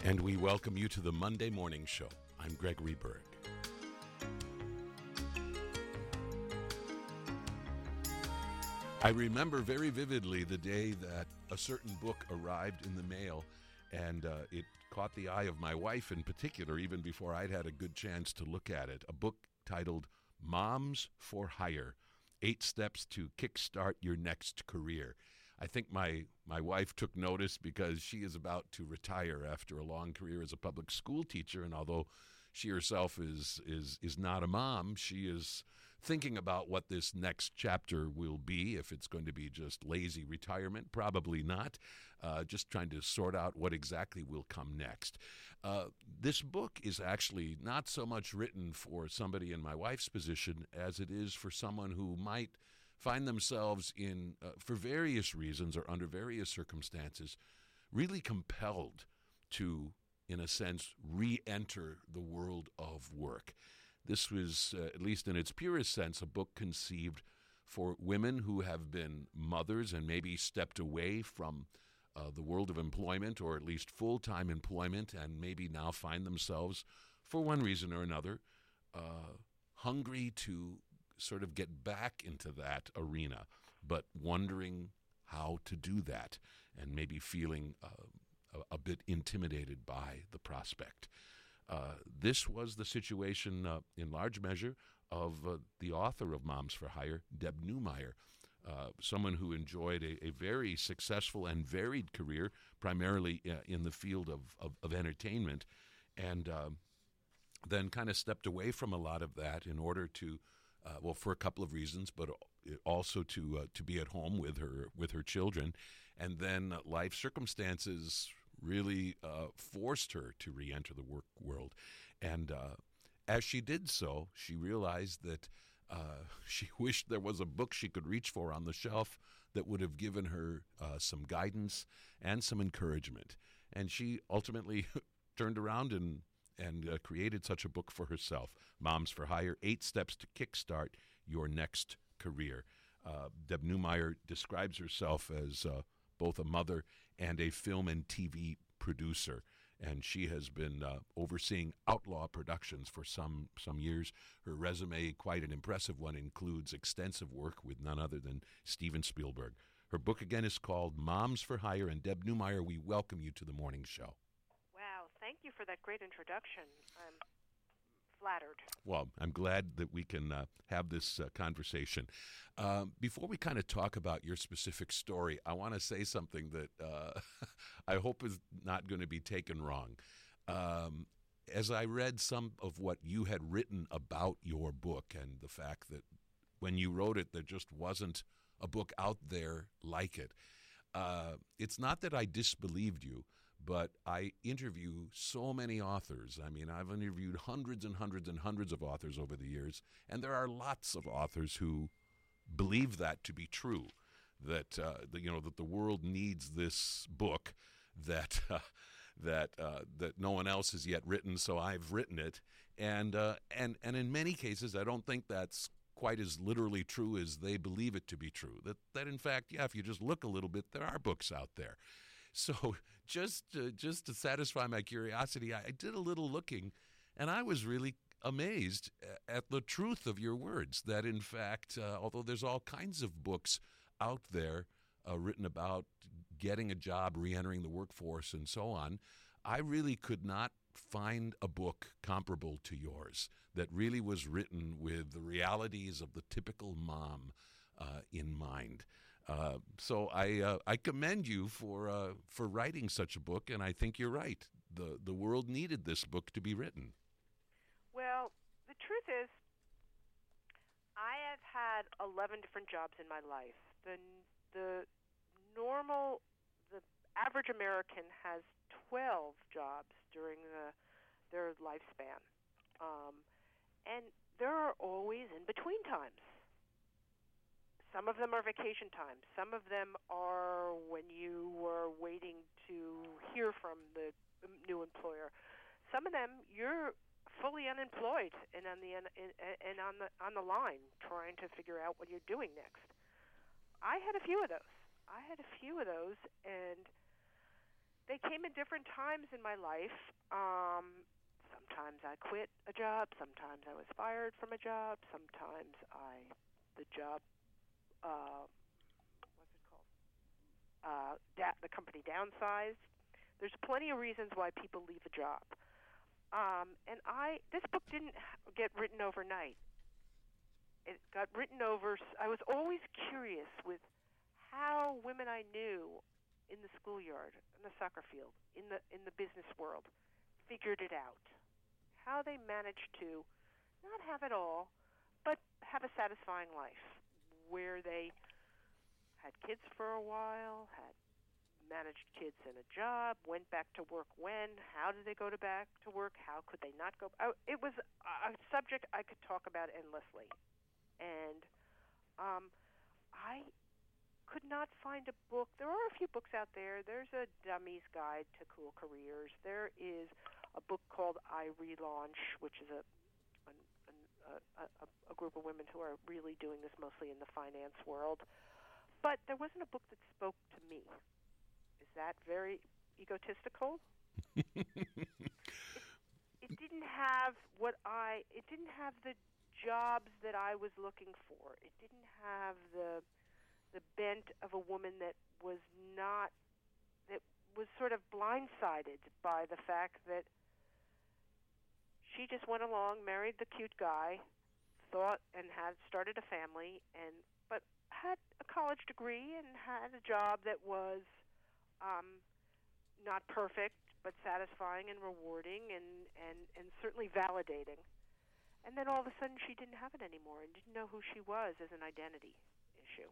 And we welcome you to the Monday Morning Show. I'm Gregory Berg. I remember very vividly the day that a certain book arrived in the mail, and it caught the eye of my wife in particular, even before I'd had a good chance to look at it. A book titled Moms for Hire, 8 Steps to Kickstart Your Next Career. I think my wife took notice because she is about to retire after a long career as a public school teacher, and although she herself is not a mom, she is thinking about what this next chapter will be. If it's going to be just lazy retirement, probably not. Just trying to sort out what exactly will come next. This book is actually not so much written for somebody in my wife's position as it is for someone who might find themselves in, for various reasons or under various circumstances, really compelled to, in a sense, re-enter the world of work. This was, at least in its purest sense, a book conceived for women who have been mothers and maybe stepped away from the world of employment, or at least full-time employment, and maybe now find themselves, for one reason or another, hungry to sort of get back into that arena, but wondering how to do that and maybe feeling a bit intimidated by the prospect. This was the situation in large measure of the author of Moms for Hire, Deb Neumeier, someone who enjoyed a very successful and varied career, primarily in the field of entertainment, and then kind of stepped away from a lot of that in order to for a couple of reasons, but also to be at home with her children, and then life circumstances really forced her to re-enter the work world. And as she did so, she realized that she wished there was a book she could reach for on the shelf that would have given her some guidance and some encouragement. And she ultimately turned around and created such a book for herself, Moms for Hire, 8 Steps to Kickstart Your Next Career. Deb Neumeier describes herself as both a mother and a film and TV producer, and she has been overseeing Outlaw Productions for some years. Her resume, quite an impressive one, includes extensive work with none other than Steven Spielberg. Her book, again, is called Moms for Hire, and Deb Neumeier, we welcome you to the morning show. Wow, thank you for that great introduction. I'm flattered. Well, I'm glad that we can have this conversation. Before we kind of talk about your specific story, I want to say something that I hope is not going to be taken wrong. As I read some of what you had written about your book and the fact that when you wrote it, there just wasn't a book out there like it. It's not that I disbelieved you, but I interview so many authors. I mean, I've interviewed hundreds and hundreds and hundreds of authors over the years, and there are lots of authors who believe that to be true, that that the world needs this book that no one else has yet written, so I've written it, and in many cases, I don't think that's quite as literally true as they believe it to be true. That in fact, if you just look a little bit, there are books out there. So just to satisfy my curiosity, I did a little looking, and I was really amazed at the truth of your words, that in fact, although there's all kinds of books out there written about getting a job, re-entering the workforce, and so on, I really could not find a book comparable to yours that really was written with the realities of the typical mom in mind. So I commend you for writing such a book, and I think you're right. The world needed this book to be written. Well, the truth is, I have had 11 different jobs in my life. The average American has 12 jobs during their lifespan, and there are always in-between times. Some of them are vacation times. Some of them are when you were waiting to hear from the new employer. Some of them you're fully unemployed and on the line trying to figure out what you're doing next. I had a few of those, and they they came in different times in my life. Sometimes I quit a job. Sometimes I was fired from a job. Sometimes the job, what's it called? The company downsized. There's plenty of reasons why people leave a job. And this book didn't get written overnight. It got written over. I was always curious with how women I knew in the schoolyard, in the soccer field, in the business world, figured it out. How they managed to not have it all, but have a satisfying life, where they had kids for a while, had managed kids in a job, went back to work when, how did they go back to work, how could they not go? It was a subject I could talk about endlessly. And I could not find a book. There are a few books out there. There's a Dummy's Guide to Cool Careers. There is a book called I Relaunch, which is a group of women who are really doing this mostly in the finance world. But there wasn't a book that spoke to me. Is that very egotistical? It didn't have it didn't have the jobs that I was looking for. It didn't have the bent of a woman that was sort of blindsided by the fact that she just went along, married the cute guy, thought and had started a family, but had a college degree and had a job that was not perfect, but satisfying and rewarding and certainly validating. And then all of a sudden she didn't have it anymore and didn't know who she was as an identity issue.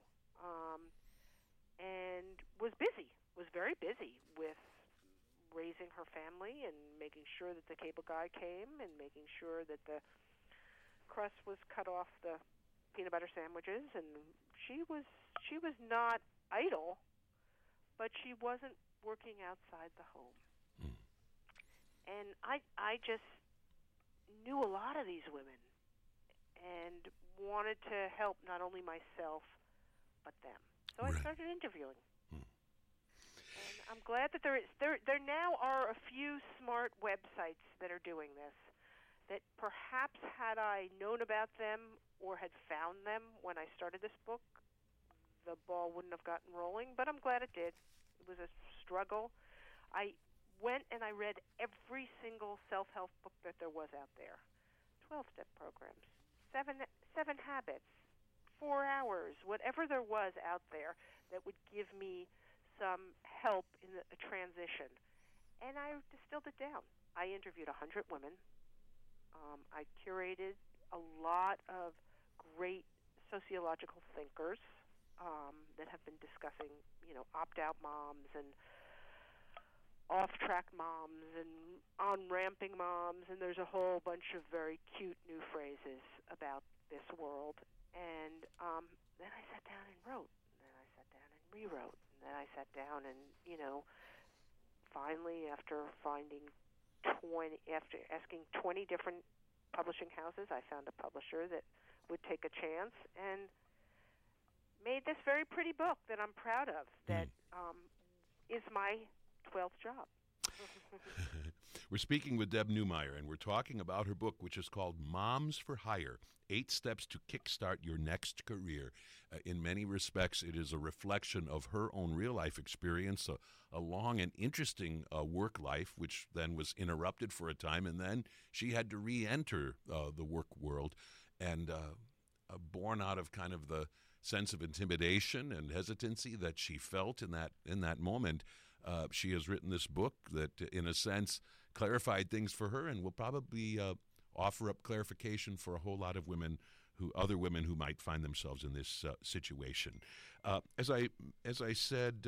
And was very busy with raising her family and making sure that the cable guy came and making sure that the crust was cut off the peanut butter sandwiches. And she was not idle, but she wasn't working outside the home. And I just knew a lot of these women and wanted to help not only myself but them. So I started interviewing. And I'm glad that there now are a few smart websites that are doing this, that perhaps had I known about them or had found them when I started this book, the ball wouldn't have gotten rolling, but I'm glad it did. It was a struggle. I went and I read every single self-help book that there was out there. 12-step programs, seven habits, 4 hours, whatever there was out there that would give me some help in a transition. And I distilled it down. I interviewed 100 women. I curated a lot of great sociological thinkers that have been discussing, opt-out moms and off-track moms and on-ramping moms, and there's a whole bunch of very cute new phrases about this world. And then I sat down and wrote, and then I sat down and rewrote, and then I sat down and, finally after asking 20 different publishing houses, I found a publisher that would take a chance and made this very pretty book that I'm proud of, that is my 12th job. We're speaking with Deb Neumeier, and we're talking about her book, which is called Moms for Hire, 8 Steps to Kickstart Your Next Career. In many respects, it is a reflection of her own real-life experience, a long and interesting work life, which then was interrupted for a time, and then she had to re-enter the work world, and born out of kind of the sense of intimidation and hesitancy that she felt in that moment. She has written this book that, in a sense, clarified things for her and will probably offer up clarification for a whole lot of other women who might find themselves in this situation. As I said,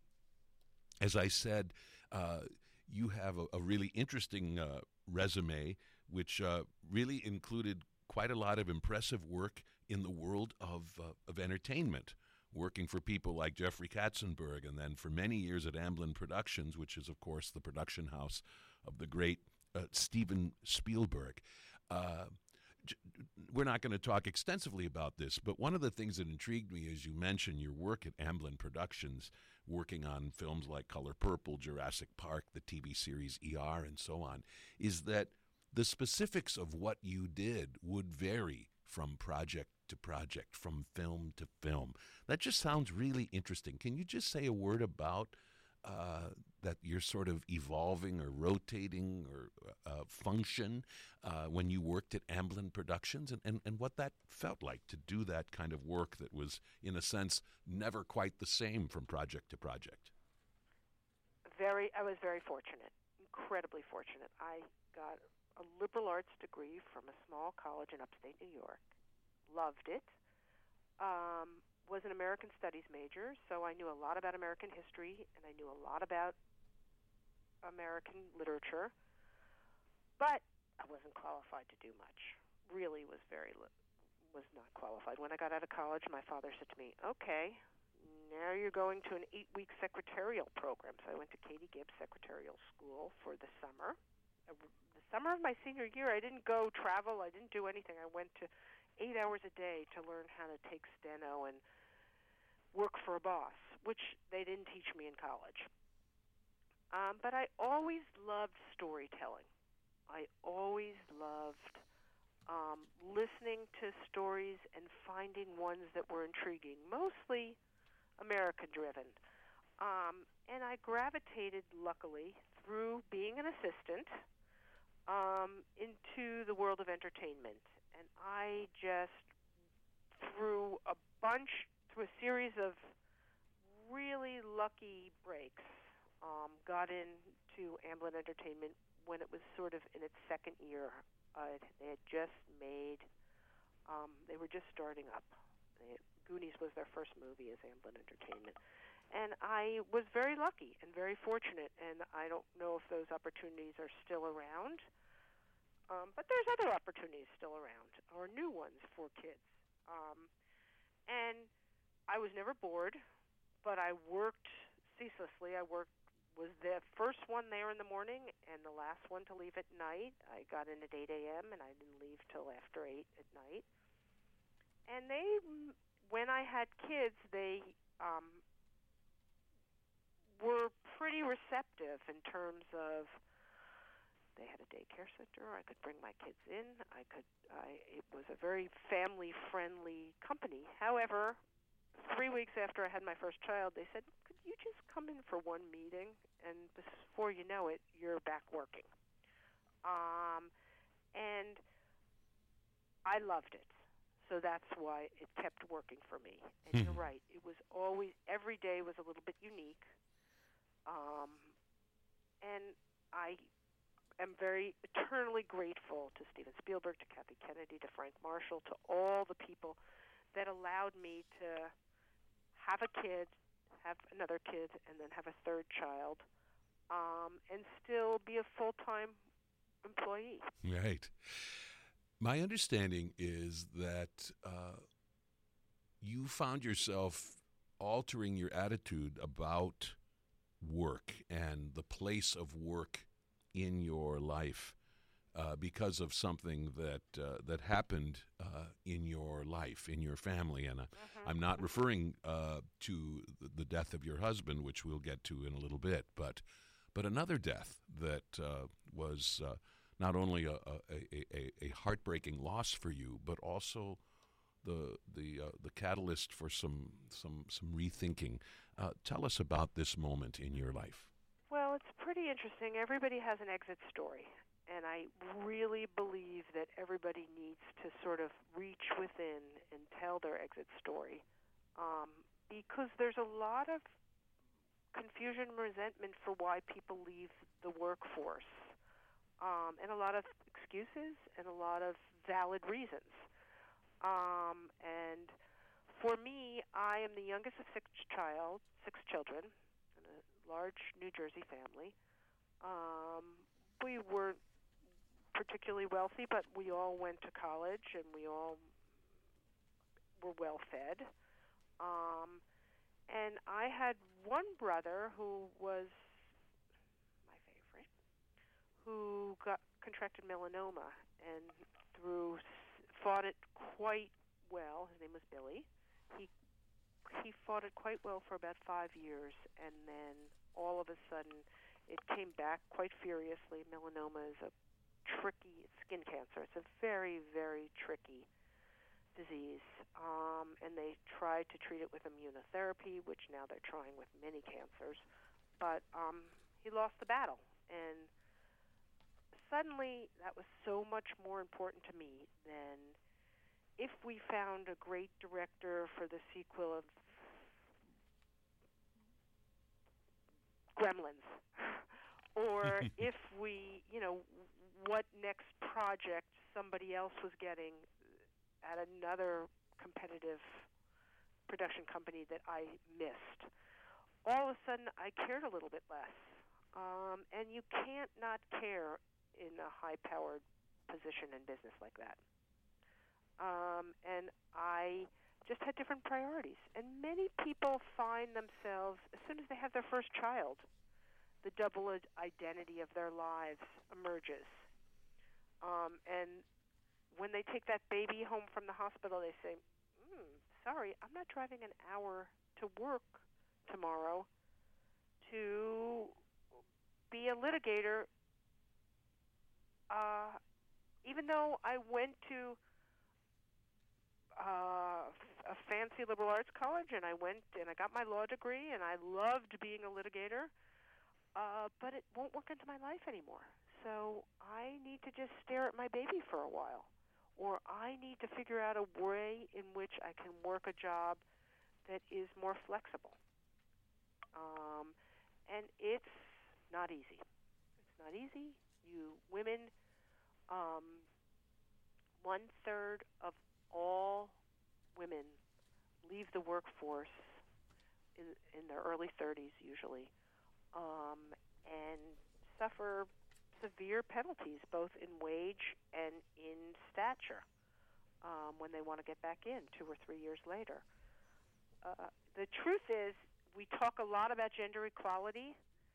you have a really interesting resume, which really included quite a lot of impressive work in the world of entertainment, working for people like Jeffrey Katzenberg, and then for many years at Amblin Productions, which is, of course, the production house of the great Steven Spielberg. we're not going to talk extensively about this, but one of the things that intrigued me, as you mentioned, your work at Amblin Productions, working on films like Color Purple, Jurassic Park, the TV series ER, and so on, is that the specifics of what you did would vary from project to project, from film to film. That just sounds really interesting. Can you just say a word about that you're sort of evolving or rotating or function when you worked at Amblin Productions, and what that felt like to do that kind of work that was, in a sense, never quite the same from project to project? I was very fortunate, incredibly fortunate. I got a liberal arts degree from a small college in upstate New York. Loved it. Was an American Studies major, so I knew a lot about American history, and I knew a lot about American literature, but I wasn't qualified to do much. Really was not qualified. When I got out of college, my father said to me, okay, now you're going to an 8-week secretarial program. So I went to Katie Gibbs Secretarial School for the summer. The summer of my senior year, I didn't go travel. I didn't do anything. I went to 8 hours a day to learn how to take steno and work for a boss, which they didn't teach me in college. But I always loved storytelling. I always loved listening to stories and finding ones that were intriguing, mostly American-driven. And I gravitated, luckily, through being an assistant into the world of entertainment. And I just, through a series of really lucky breaks, got into Amblin Entertainment when it was sort of in its second year. They had just made, they were just starting up. Goonies was their first movie as Amblin Entertainment. And I was very lucky and very fortunate, and I don't know if those opportunities are still around, but there's other opportunities still around, or new ones for kids. And I was never bored, but I worked ceaselessly. Was the first one there in the morning and the last one to leave at night. I got in at 8 a.m. and I didn't leave till after 8 at night. And when I had kids, they were pretty receptive in terms of they had a daycare center. I could bring my kids in. It was a very family-friendly company. However, 3 weeks after I had my first child, they said, could you just come in for one meeting? And before you know it, you're back working. And I loved it. So that's why it kept working for me. And you're right. It was always, every day was a little bit unique. And I am very eternally grateful to Steven Spielberg, to Kathy Kennedy, to Frank Marshall, to all the people that allowed me to have a kid, have another kid, and then have a third child, and still be a full-time employee. Right. My understanding is that you found yourself altering your attitude about work and the place of work in your life because of something that happened in your life, in your family. And I'm not referring to the death of your husband, which we'll get to in a little bit, but another death that was not only a heartbreaking loss for you, but also the catalyst for some rethinking. Tell us about this moment in your life. Well, it's pretty interesting. Everybody has an exit story, and I really believe that everybody needs to sort of reach within and tell their exit story, because there's a lot of confusion and resentment for why people leave the workforce, and a lot of excuses and a lot of valid reasons. And for me, I am the youngest of six children, in a large New Jersey family. We weren't particularly wealthy, but we all went to college, and we all were well fed. And I had one brother who was my favorite, who contracted melanoma, and through fought it quite well. His name was Billy. He fought it quite well for about 5 years, and then all of a sudden it came back quite furiously. Melanoma is a tricky skin cancer. It's a very, very tricky disease, and they tried to treat it with immunotherapy, which now they're trying with many cancers. But he lost the battle, and suddenly that was so much more important to me than if we found a great director for the sequel of Gremlins, or if we, what next project somebody else was getting at another competitive production company that I missed. All of a sudden, I cared a little bit less. And you can't not care in a high-powered position in business like that. And I just had different priorities. And many people find themselves, as soon as they have their first child, the double identity of their lives emerges. And when they take that baby home from the hospital, they say, sorry, I'm not driving an hour to work tomorrow to be a litigator, even though I went to a fancy liberal arts college, and I went and I got my law degree, and I loved being a litigator, but it won't work into my life anymore. So I need to just stare at my baby for a while, or I need to figure out a way in which I can work a job that is more flexible. And it's not easy. It's not easy. You women, 1/3 of all women leave the workforce in their early 30s usually, and suffer severe penalties both in wage and in stature when they want to get back in 2 or 3 years later. The truth is, we talk a lot about gender equality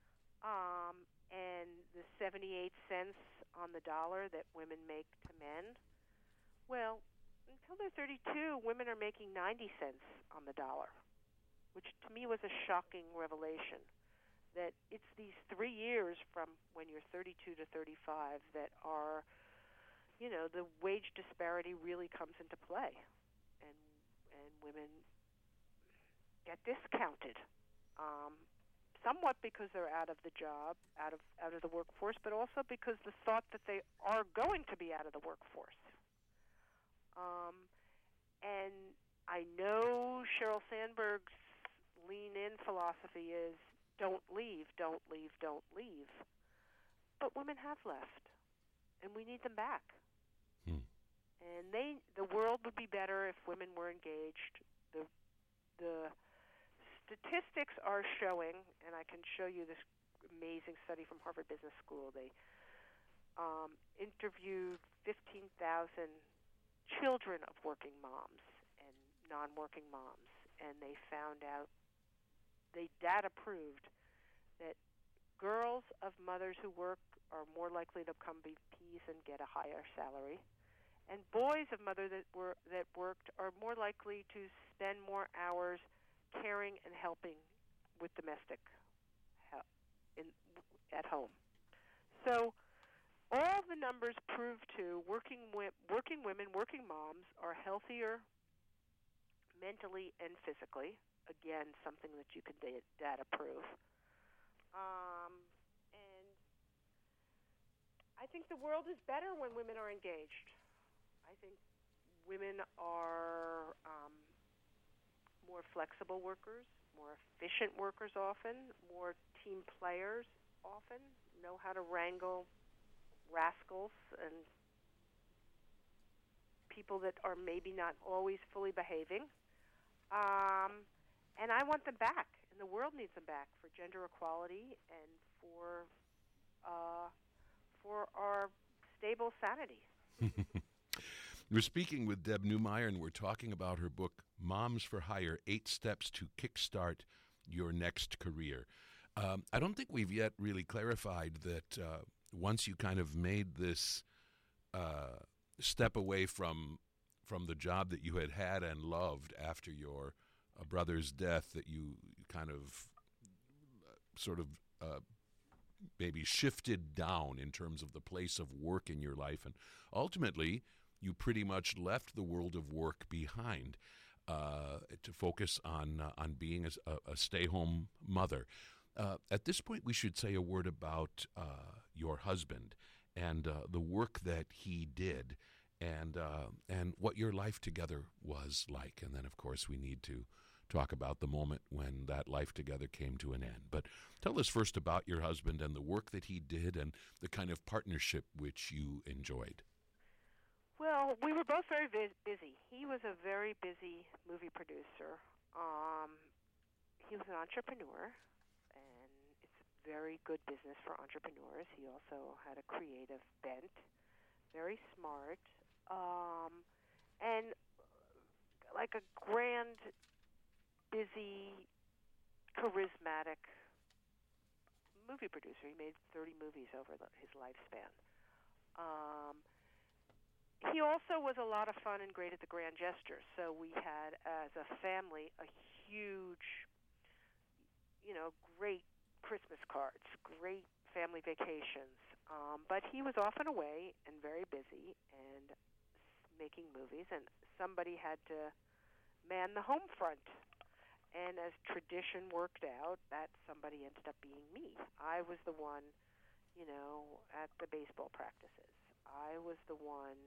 and the 78 cents on the dollar that women make to men. Well, until they're 32, women are making 90 cents on the dollar, which to me was a shocking revelation, that it's these 3 years from when you're 32 to 35 that are, the wage disparity really comes into play, and women get discounted, somewhat because they're out of the job, out of the workforce, but also because the thought that they are going to be out of the workforce. And I know Sheryl Sandberg's lean-in philosophy is don't leave, don't leave, don't leave. But women have left, and we need them back. And the world would be better if women were engaged. The statistics are showing, and I can show you this amazing study from Harvard Business School. They interviewed 15,000 children of working moms and non-working moms, and they found out, they data proved that girls of mothers who work are more likely to become VPs and get a higher salary, and boys of mothers that worked are more likely to spend more hours caring and helping with domestic help at home. So all the numbers prove to working women, working moms are healthier mentally and physically. Again, something that you can data prove. And I think the world is better when women are engaged. I think women are more flexible workers, more efficient workers often, more team players often, know how to wrangle rascals and people that are maybe not always fully behaving. And I want them back, and the world needs them back for gender equality and for our stable sanity. We're speaking with Deb Neumeyer, and we're talking about her book, Moms for Hire, 8 Steps to Kickstart Your Next Career. I don't think we've yet really clarified that once you kind of made this step away from from the job that you had and loved after your brother's death, that you kind of sort of maybe shifted down in terms of the place of work in your life, and ultimately you pretty much left the world of work behind to focus on being a stay-home mother. At this point, we should say a word about your husband and the work that he did, and what your life together was like. And then, of course, we need to talk about the moment when that life together came to an end. But tell us first about your husband and the work that he did and the kind of partnership which you enjoyed. Well, we were both very busy. He was a very busy movie producer. He was an entrepreneur, and it's a very good business for entrepreneurs. He also had a creative bent, very smart, and like a grand, busy, charismatic movie producer. He made 30 movies over his lifespan. He also was a lot of fun and great at the grand gestures. So we had, as a family, a huge, great Christmas cards, great family vacations. But he was often away and very busy and making movies, and somebody had to man the home front. And as tradition worked out, that somebody ended up being me. I was the one, at the baseball practices. I was the one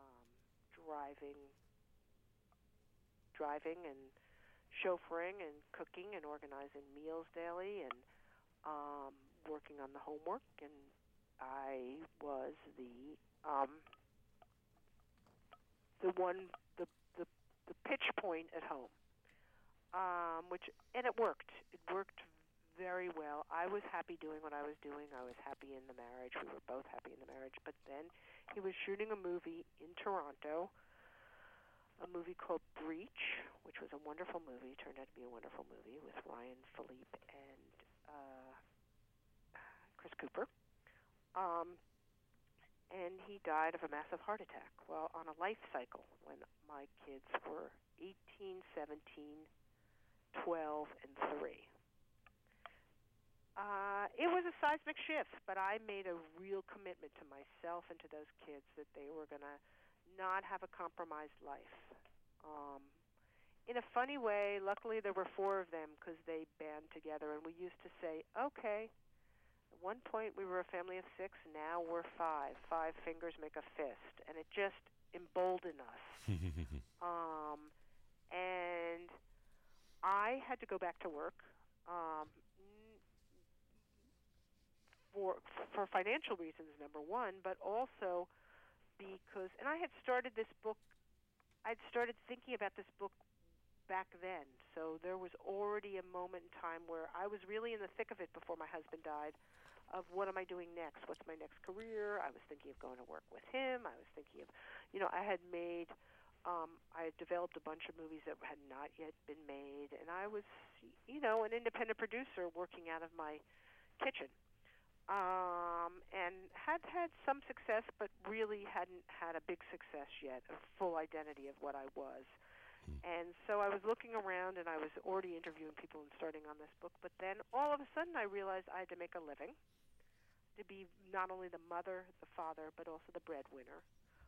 driving and chauffeuring and cooking and organizing meals daily and working on the homework. And I was the pitch point at home, and it worked. It worked very well. I was happy doing what I was doing. I was happy in the marriage. We were both happy in the marriage. But then he was shooting a movie in Toronto, a movie called Breach, which was a wonderful movie. Turned out to be a wonderful movie with Ryan Philippe and Chris Cooper. And he died of a massive heart attack. Well, on a life cycle, when my kids were 18, 17, 12, and 3. It was a seismic shift, but I made a real commitment to myself and to those kids that they were going to not have a compromised life. In a funny way, luckily there were 4 of them because they band together, and we used to say, okay, at one point we were a family of 6, now we're 5. 5 fingers make a fist, and it just emboldened us. And I had to go back to work. For financial reasons, number one, but also because, and I had started this book, I'd started thinking about this book back then, so there was already a moment in time where I was really in the thick of it before my husband died, of what am I doing next, what's my next career. I was thinking of going to work with him. I was thinking of, I had developed a bunch of movies that had not yet been made, and I was, an independent producer working out of my kitchen. And had some success, but really hadn't had a big success yet, a full identity of what I was. And so I was looking around, and I was already interviewing people and starting on this book. But then all of a sudden I realized I had to make a living, to be not only the mother, the father, but also the breadwinner.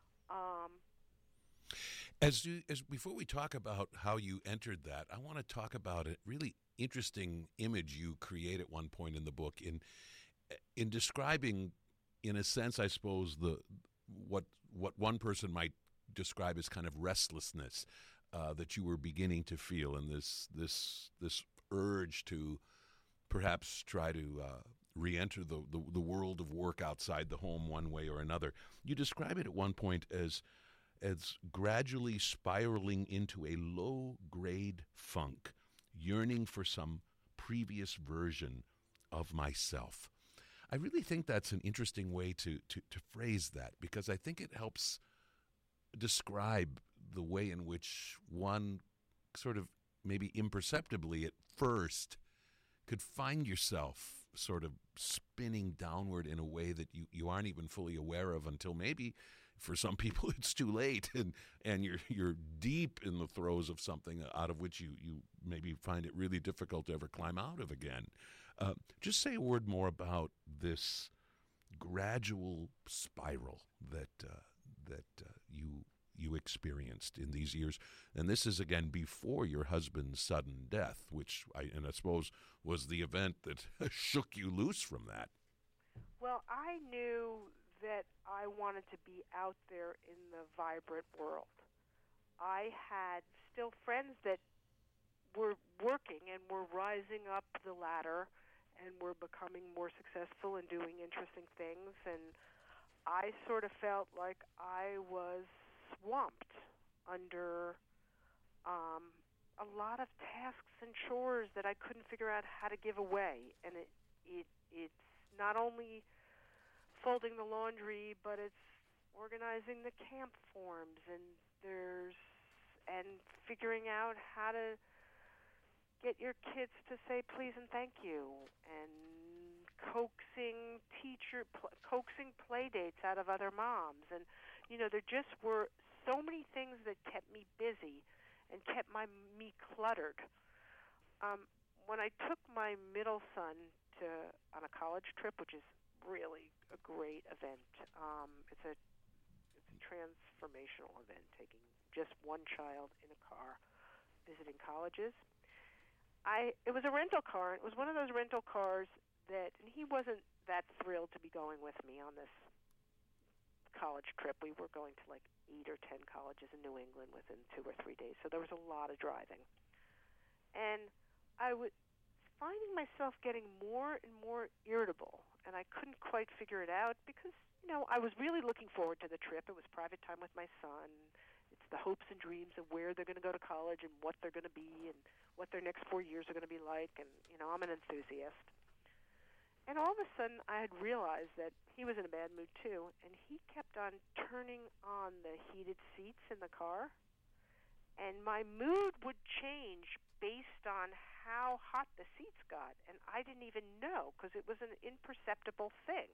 Before we talk about how you entered that, I want to talk about a really interesting image you create at one point in the book in describing, in a sense, I suppose, what one person might describe as kind of restlessness that you were beginning to feel, and this urge to perhaps try to re-enter the world of work outside the home one way or another. You describe it at one point as gradually spiraling into a low-grade funk, yearning for some previous version of myself. I really think that's an interesting way to phrase that, because I think it helps describe the way in which one sort of maybe imperceptibly at first could find yourself sort of spinning downward in a way that you aren't even fully aware of until maybe for some people it's too late, and you're deep in the throes of something out of which you maybe find it really difficult to ever climb out of again. Just say a word more about this gradual spiral that you experienced in these years, and this is again before your husband's sudden death, which I suppose was the event that shook you loose from that. Well, I knew that I wanted to be out there in the vibrant world. I had still friends that were working and were rising up the ladder and were becoming more successful and doing interesting things, and I sort of felt like I was swamped under a lot of tasks and chores that I couldn't figure out how to give away. And it's not only folding the laundry, but it's organizing the camp forms, and figuring out how to get your kids to say please and thank you, and coaxing play dates out of other moms. And there just were so many things that kept me busy and kept me cluttered. When I took my middle son on a college trip, which is really a great event, it's a transformational event, taking just one child in a car visiting colleges. It was a rental car. It was one of those rental cars and he wasn't that thrilled to be going with me on this college trip. We were going to like 8 or 10 colleges in New England within 2 or 3 days, so there was a lot of driving. And I was finding myself getting more and more irritable, and I couldn't quite figure it out because, I was really looking forward to the trip. It was private time with my son. It's the hopes and dreams of where they're going to go to college and what they're going to be and what their next 4 years are going to be like, and, I'm an enthusiast. And all of a sudden, I had realized that he was in a bad mood, too, and he kept on turning on the heated seats in the car, and my mood would change based on how hot the seats got, and I didn't even know because it was an imperceptible thing.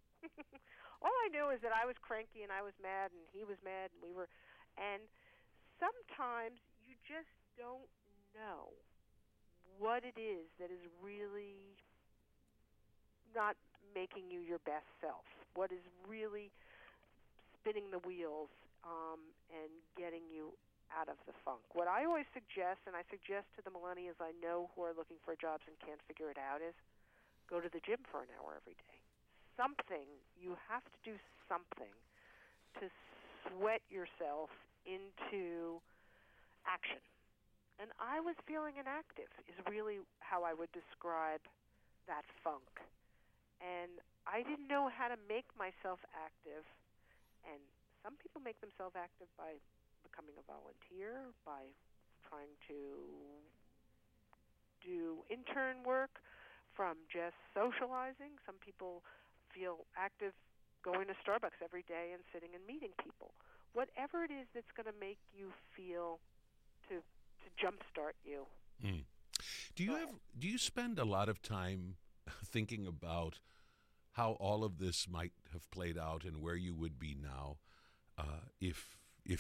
All I knew is that I was cranky and I was mad and he was mad, and sometimes you just don't know what it is that is really not making you your best self, what is really spinning the wheels and getting you out of the funk. What I always suggest, and I suggest to the millennials I know who are looking for jobs and can't figure it out, is go to the gym for an hour every day. You have to do something to sweat yourself into action. And I was feeling inactive is really how I would describe that funk. And I didn't know how to make myself active. And some people make themselves active by becoming a volunteer, by trying to do intern work, from just socializing. Some people feel active going to Starbucks every day and sitting and meeting people. Whatever it is that's going to make you feel to jumpstart you. Mm. Do you spend a lot of time thinking about how all of this might have played out and where you would be now if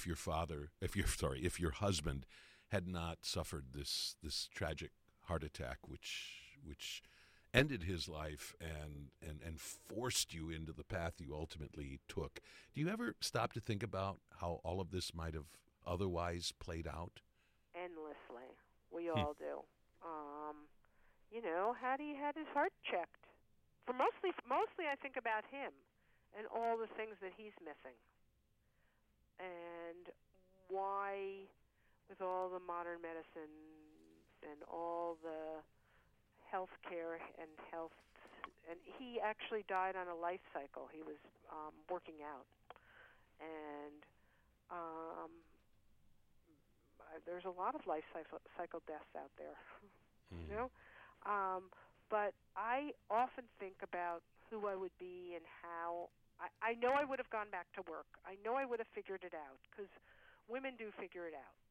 your husband had not suffered this tragic heart attack which ended his life and forced you into the path you ultimately took? Do you ever stop to think about how all of this might have otherwise played out? Endlessly. We all do. Had he had his heart checked? Mostly I think about him and all the things that he's missing. And why, with all the modern medicine and all the health care and he actually died on a life cycle. He was working out. And there's a lot of life cycle deaths out there, but I often think about who I would be and how I know I would have gone back to work. I know I would have figured it out because women do figure it out.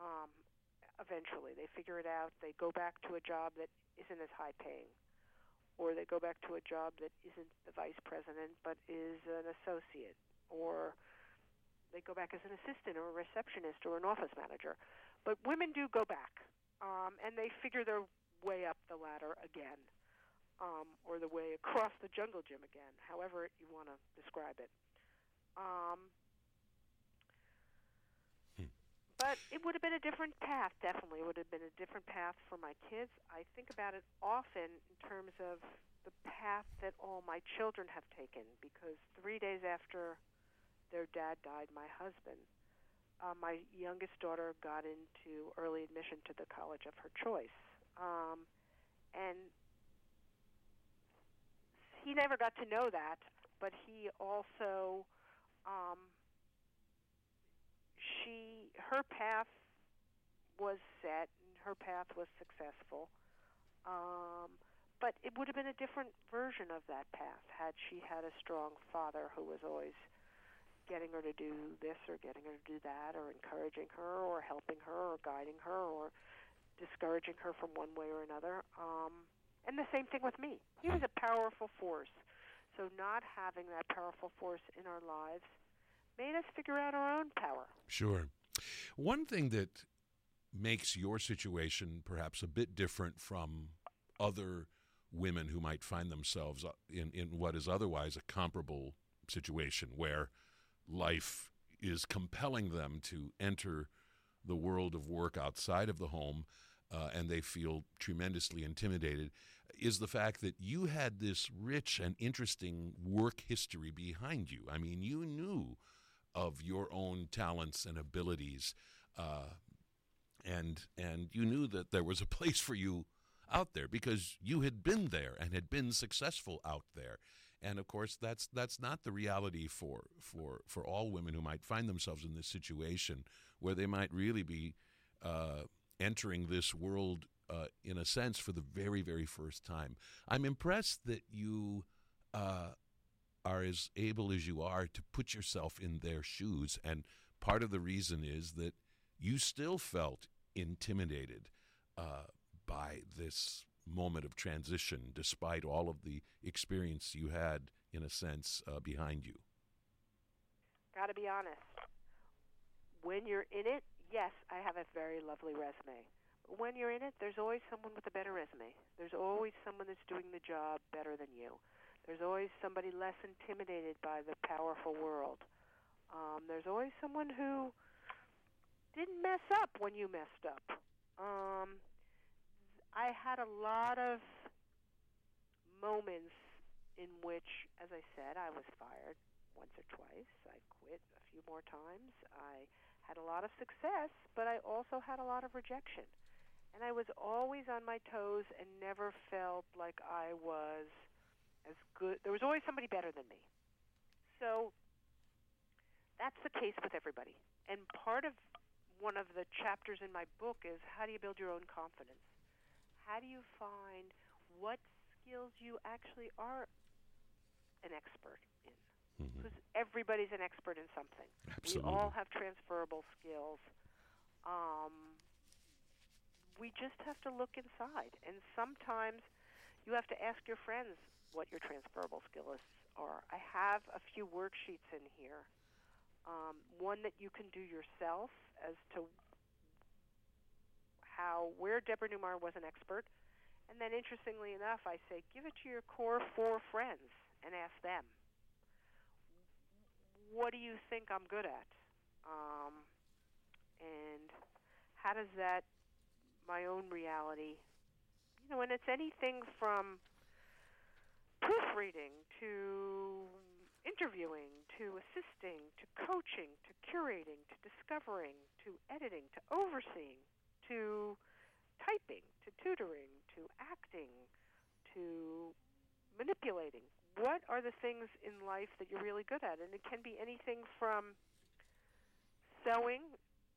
Eventually, they figure it out. They go back to a job that isn't as high paying, or they go back to a job that isn't the vice president but is an associate, or they go back as an assistant or a receptionist or an office manager. But women do go back, and they figure their way up the ladder again, or the way across the jungle gym again, however you want to describe it. But it would have been a different path, definitely. It would have been a different path for my kids. I think about it often in terms of the path that all my children have taken, because 3 days after their dad died, my husband, my youngest daughter got into early admission to the college of her choice. And he never got to know that, but he also, her path was set, and her path was successful. But it would have been a different version of that path had she had a strong father who was always getting her to do this or getting her to do that, or encouraging her or helping her or guiding her or discouraging her from one way or another. And the same thing with me. He was a powerful force. So not having that powerful force in our lives made us figure out our own power. Sure. One thing that makes your situation perhaps a bit different from other women who might find themselves in what is otherwise a comparable situation where life is compelling them to enter the world of work outside of the home, and they feel tremendously intimidated, is the fact that you had this rich and interesting work history behind you. I mean, you knew of your own talents and abilities, and you knew that there was a place for you out there because you had been there and had been successful out there. And of course, that's not the reality for all women who might find themselves in this situation, where they might really be entering this world in a sense for the very, very first time. I'm impressed that you are as able as you are to put yourself in their shoes, and part of the reason is that you still felt intimidated by this moment of transition, despite all of the experience you had, in a sense, behind you. Got to be honest. When you're in it, yes, I have a very lovely resume. But when you're in it, there's always someone with a better resume. There's always someone that's doing the job better than you. There's always somebody less intimidated by the powerful world. There's always someone who didn't mess up when you messed up. I had a lot of moments in which, as I said, I was fired once or twice. I quit a few more times. I had a lot of success, but I also had a lot of rejection. And I was always on my toes and never felt like I was as good. There was always somebody better than me. So that's the case with everybody. And part of one of the chapters in my book is how do you build your own confidence? How do you find what skills you actually are an expert in? Because everybody's an expert in something. Absolutely. We all have transferable skills. We just have to look inside. And sometimes you have to ask your friends what your transferable skills are. I have a few worksheets in here. One that you can do yourself as to where Deborah Newmeyer was an expert. And then, interestingly enough, I say, give it to your core 4 friends and ask them, what do you think I'm good at? And how does that, my own reality, and it's anything from proofreading to interviewing to assisting to coaching to curating to discovering to editing to overseeing to typing, to tutoring, to acting, to manipulating. What are the things in life that you're really good at? And it can be anything from sewing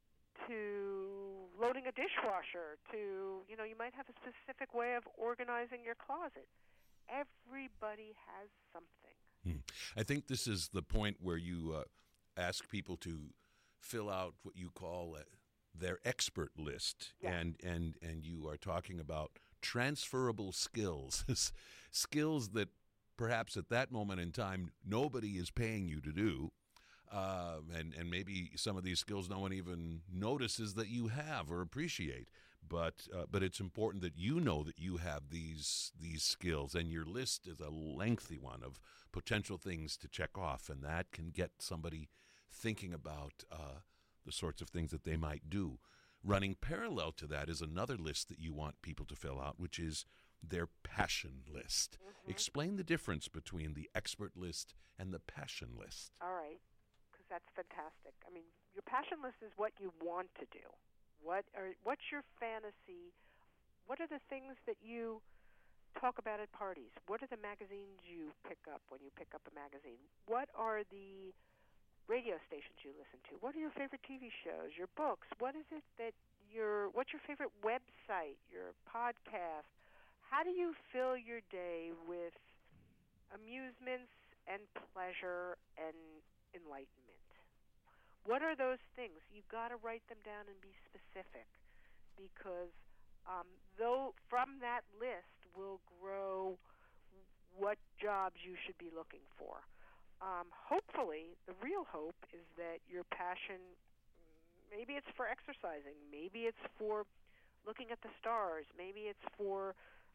to loading a dishwasher to, you might have a specific way of organizing your closet. Everybody has something. I think this is the point where you ask people to fill out what you call their expert list, Yeah. and you are talking about transferable skills, skills that perhaps at that moment in time nobody is paying you to do. And maybe some of these skills no one even notices that you have or appreciate. But it's important that you know that you have these skills, and your list is a lengthy one of potential things to check off, and that can get somebody thinking about the sorts of things that they might do. Running parallel to that is another list that you want people to fill out, which is their passion list. Mm-hmm. Explain the difference between the expert list and the passion list. All right, because that's fantastic. I mean, your passion list is what you want to do. What's your fantasy? What are the things that you talk about at parties? What are the magazines you pick up when you pick up a magazine? What are the radio stations you listen to? What are your favorite TV shows, your books? What's your favorite website, your podcast? How do you fill your day with amusements and pleasure and enlightenment? What are those things? You've got to write them down and be specific, because though from that list will grow what jobs you should be looking for. Hopefully, the real hope is that your passion, maybe it's for exercising, maybe it's for looking at the stars, maybe it's for,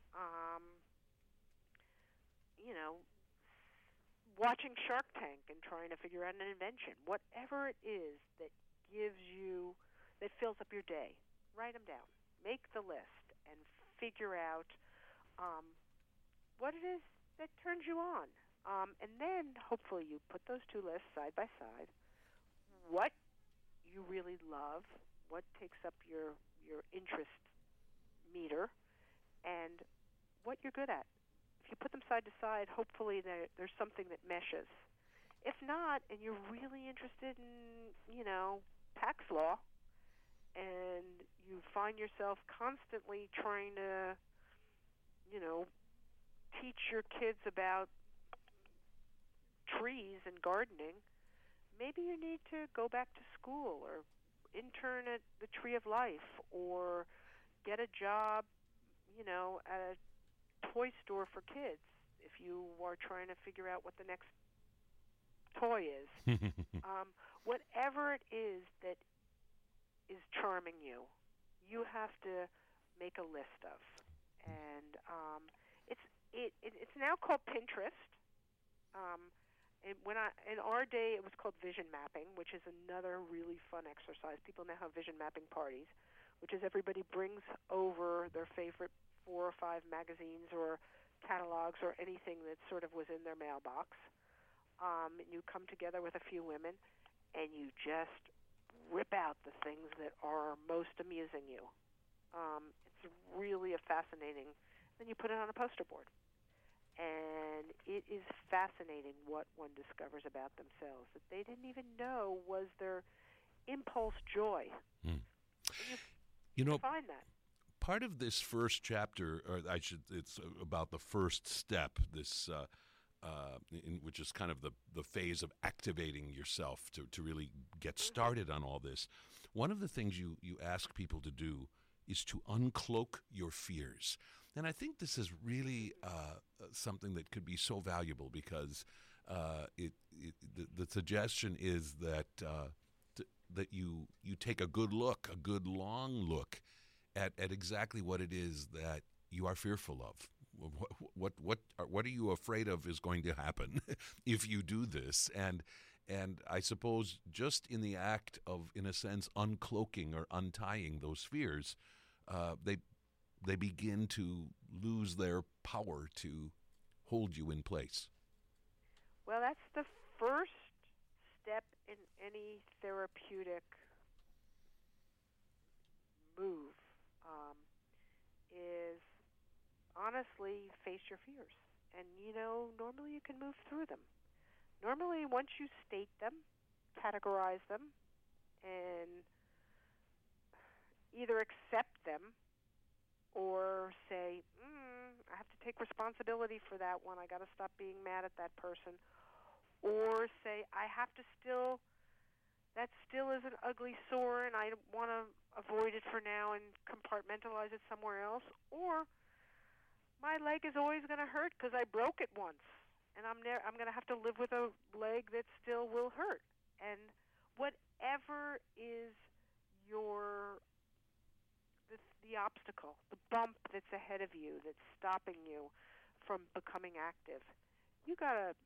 watching Shark Tank and trying to figure out an invention. Whatever it is that fills up your day, write them down. Make the list and figure out what it is that turns you on. And then, hopefully, you put those two lists side by side. What you really love, what takes up your interest meter, and what you're good at. If you put them side to side, hopefully there's something that meshes. If not, and you're really interested in, tax law, and you find yourself constantly trying to, teach your kids about trees and gardening, maybe you need to go back to school or intern at the Tree of Life or get a job, at a toy store for kids if you are trying to figure out what the next toy is. Whatever it is that is charming you, you have to make a list of. And it's now called Pinterest. In our day, it was called vision mapping, which is another really fun exercise. People now have vision mapping parties, which is everybody brings over their favorite 4 or 5 magazines or catalogs or anything that sort of was in their mailbox. And you come together with a few women, and you just rip out the things that are most amusing you. It's really a fascinating. Then you put it on a poster board. And it is fascinating what one discovers about themselves that they didn't even know was their impulse joy. You find that. Part of this first chapter, it's about the first step, this which is kind of the phase of activating yourself to really get started on all this. One of the things you ask people to do is to uncloak your fears. And I think this is really something that could be so valuable because the suggestion is that that you take a good long look at exactly what it is that you are fearful of. What are you afraid of is going to happen if you do this? And I suppose just in the act of, in a sense, uncloaking or untying those fears, they begin to lose their power to hold you in place. Well, that's the first step in any therapeutic move, is honestly face your fears. And, normally you can move through them. Normally, once you state them, categorize them, and either accept them or say, I have to take responsibility for that one. I got to stop being mad at that person. Or say, that still is an ugly sore and I want to avoid it for now and compartmentalize it somewhere else. Or my leg is always going to hurt because I broke it once, and I'm going to have to live with a leg that still will hurt. And whatever is your the obstacle, the bump that's ahead of you that's stopping you from becoming active, you got to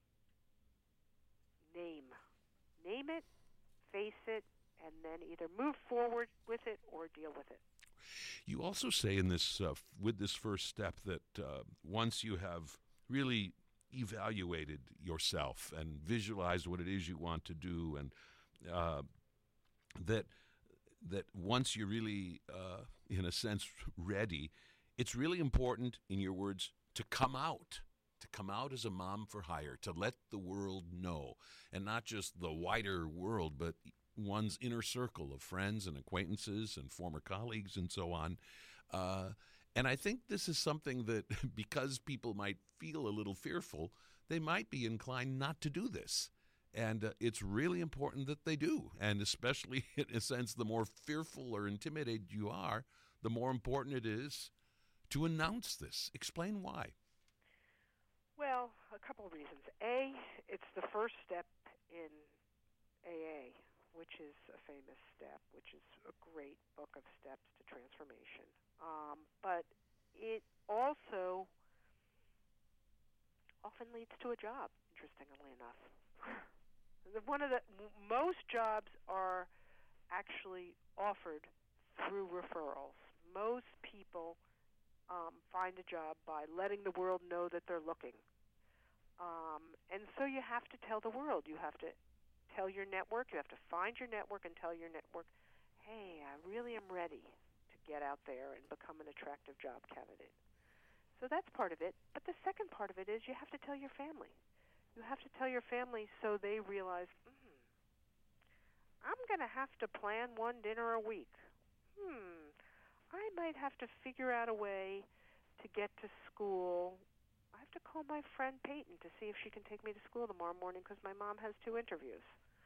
name it, face it, and then either move forward with it or deal with it. You also say in this with this first step that once you have really evaluated yourself and visualized what it is you want to do, and that once you're really, in a sense, ready, it's really important, in your words, to come out as a mom for hire, to let the world know, and not just the wider world, but one's inner circle of friends and acquaintances and former colleagues and so on. And I think this is something that, because people might feel a little fearful, they might be inclined not to do this. And it's really important that they do. And especially, in a sense, the more fearful or intimidated you are, the more important it is to announce this. Explain why. Well, a couple of reasons. A, it's the first step in AA, which is a famous step, which is a great book of steps to transformation. But it also often leads to a job, interestingly enough. Most jobs are actually offered through referrals. Most people find a job by letting the world know that they're looking. And so you have to tell the world. You have to tell your network. You have to find your network and tell your network, hey, I really am ready to get out there and become an attractive job candidate. So that's part of it. But the second part of it is you have to tell your family. You have to tell your family so they realize, I'm going to have to plan one dinner a week. I might have to figure out a way to get to school. I have to call my friend Peyton to see if she can take me to school tomorrow morning because my mom has 2 interviews.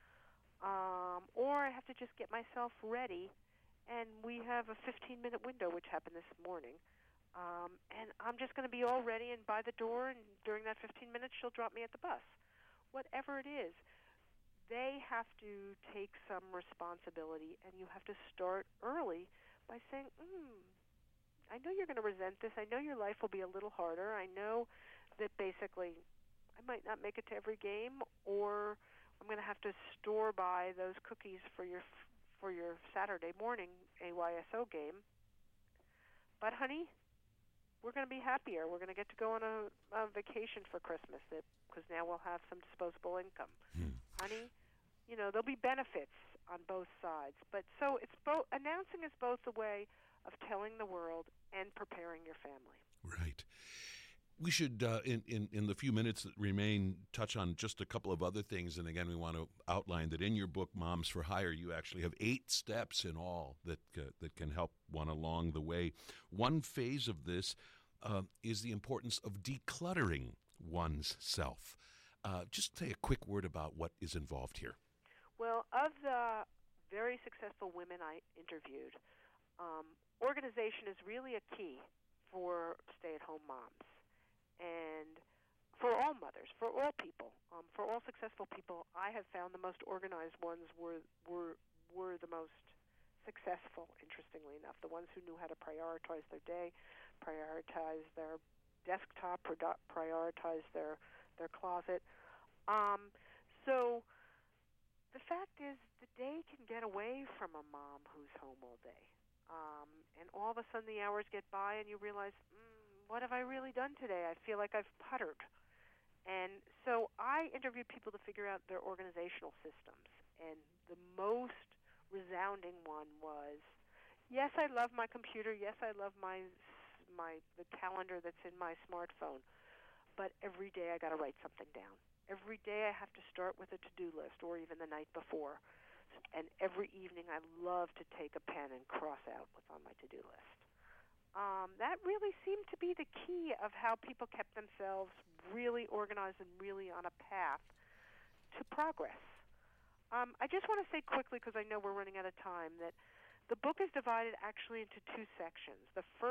Or I have to just get myself ready, and we have a 15-minute window, which happened this morning. And I'm just going to be all ready and by the door, and during that 15 minutes, she'll drop me at the bus. Whatever it is, they have to take some responsibility, and you have to start early by saying, I know you're going to resent this. I know your life will be a little harder. I know that basically I might not make it to every game, or I'm going to have to store by those cookies for your Saturday morning AYSO game. But, honey, we're going to be happier. We're going to get to go on a vacation for Christmas because now we'll have some disposable income. Honey, there'll be benefits on both sides. But so it's announcing is both a way of telling the world and preparing your family. Right. We should, in the few minutes that remain, touch on just a couple of other things. And again, we want to outline that in your book, Moms for Hire, you actually have 8 steps in all that can help one along the way. One phase of this is the importance of decluttering one's self. Just say a quick word about what is involved here. Well, of the very successful women I interviewed, organization is really a key for stay-at-home moms. And for all mothers, for all people, for all successful people, I have found the most organized ones were the most successful, interestingly enough. The ones who knew how to prioritize their day, prioritize their desktop, prioritize their closet. So the fact is, the day can get away from a mom who's home all day. And all of a sudden the hours get by and you realize, what have I really done today? I feel like I've puttered. And so I interviewed people to figure out their organizational systems. And the most resounding one was, yes, I love my computer. Yes, I love the calendar that's in my smartphone. But every day I got to write something down. Every day I have to start with a to-do list, or even the night before. And every evening I love to take a pen and cross out what's on my to-do list. That really seemed to be the key of how people kept themselves really organized and really on a path to progress. I just want to say quickly, because I know we're running out of time, that the book is divided actually into 2 sections. The first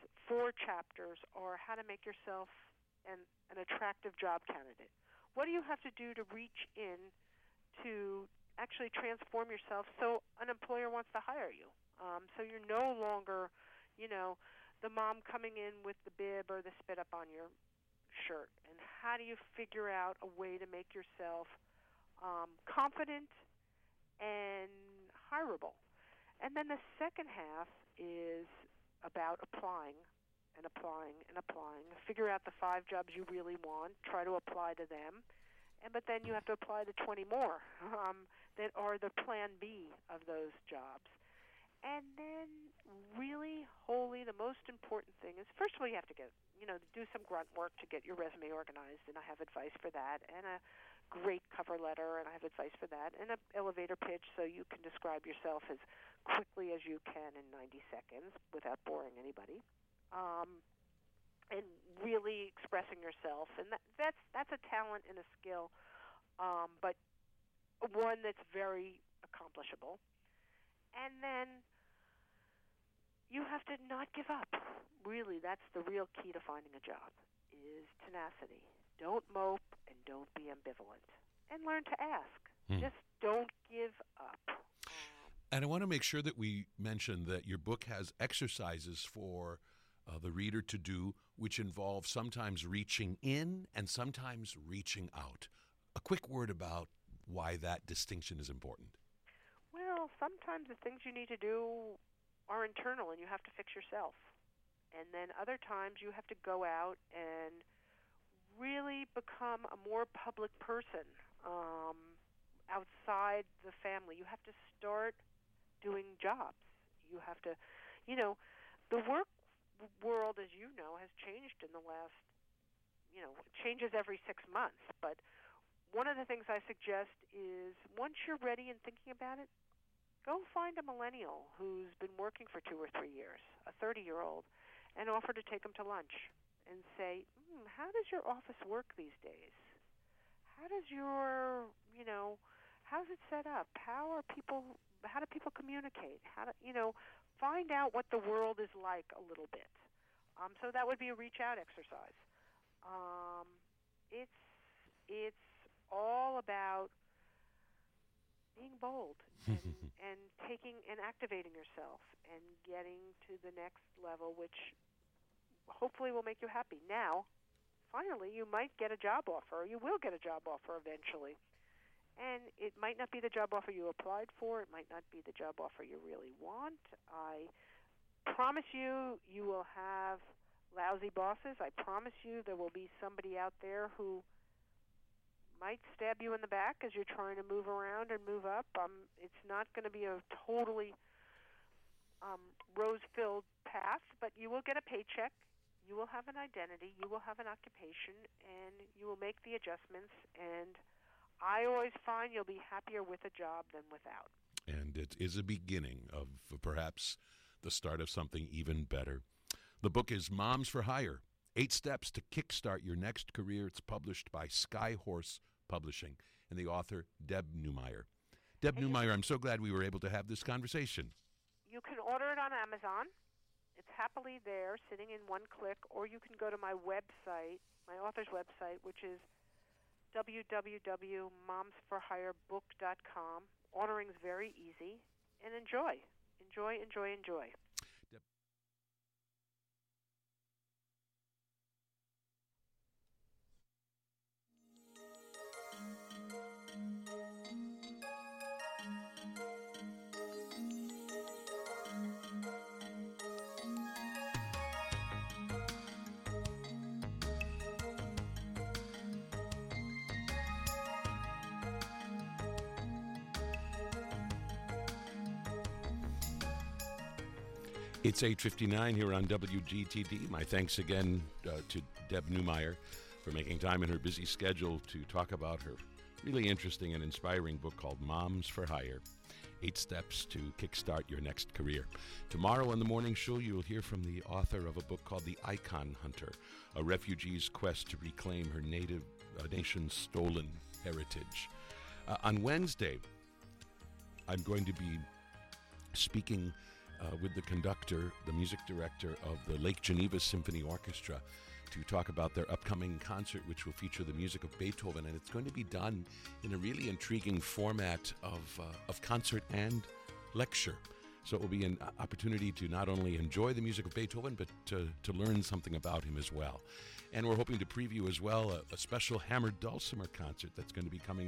4 chapters are how to make yourself an attractive job candidate. What do you have to do to reach in to actually transform yourself so an employer wants to hire you? So you're no longer, the mom coming in with the bib or the spit up on your shirt. And how do you figure out a way to make yourself confident and hireable? And then the second half is about applying and applying and applying. Figure out the 5 jobs you really want. Try to apply to them. But then you have to apply to 20 more that are the plan B of those jobs. And then really, wholly, the most important thing is, first of all, you have to do some grunt work to get your resume organized, and I have advice for that, and a great cover letter, and I have advice for that, and an elevator pitch so you can describe yourself as quickly as you can in 90 seconds without boring anybody, and really expressing yourself. And that's a talent and a skill, but one that's very accomplishable. And then you have to not give up. Really, that's the real key to finding a job, is tenacity. Don't mope and don't be ambivalent. And learn to ask. Just don't give up. And I want to make sure that we mention that your book has exercises for the reader to do, which involve sometimes reaching in and sometimes reaching out. A quick word about why that distinction is important. Well, sometimes the things you need to do are internal and you have to fix yourself. And then other times you have to go out and really become a more public person outside the family. You have to start doing jobs. You have to, the work world, as you know, has changed in the last, it changes every 6 months. But one of the things I suggest is once you're ready and thinking about it, go find a millennial who's been working for 2 or 3 years, a 30-year-old, and offer to take him to lunch and say, how does your office work these days? How does your, how's it set up? How do people communicate? Find out what the world is like a little bit. So that would be a reach-out exercise. It's all about being bold and taking and activating yourself and getting to the next level, which hopefully will make you happy. Now, finally, you might get a job offer, or you will get a job offer eventually. And it might not be the job offer you applied for. It might not be the job offer you really want. I promise you, you will have lousy bosses. I promise you there will be somebody out there who might stab you in the back as you're trying to move around and move up. It's not going to be a totally rose-filled path, but you will get a paycheck. You will have an identity. You will have an occupation, and you will make the adjustments. And I always find you'll be happier with a job than without. And it is a beginning of perhaps the start of something even better. The book is Moms for Hire, 8 Steps to Kickstart Your Next Career. It's published by Skyhorse Publishing, and the author, Deb Neumeier. Deb Neumeier, I'm so glad we were able to have this conversation. You can order it on Amazon. It's happily there, sitting in one click, or you can go to my website, my author's website, which is www.momsforhirebook.com. Ordering is very easy, and enjoy. Enjoy, enjoy, enjoy. It's 8:59 here on WGTD. My thanks again to Deb Neumeier for making time in her busy schedule to talk about her really interesting and inspiring book called Moms for Hire, 8 Steps to Kickstart Your Next Career. Tomorrow on the morning show, you'll hear from the author of a book called The Icon Hunter, a refugee's quest to reclaim her native nation's stolen heritage. On Wednesday, I'm going to be speaking with the conductor, the music director of the Lake Geneva Symphony Orchestra, to talk about their upcoming concert, which will feature the music of Beethoven. And it's going to be done in a really intriguing format of concert and lecture. So it will be an opportunity to not only enjoy the music of Beethoven, but to learn something about him as well. And we're hoping to preview as well a special hammered dulcimer concert that's going to be coming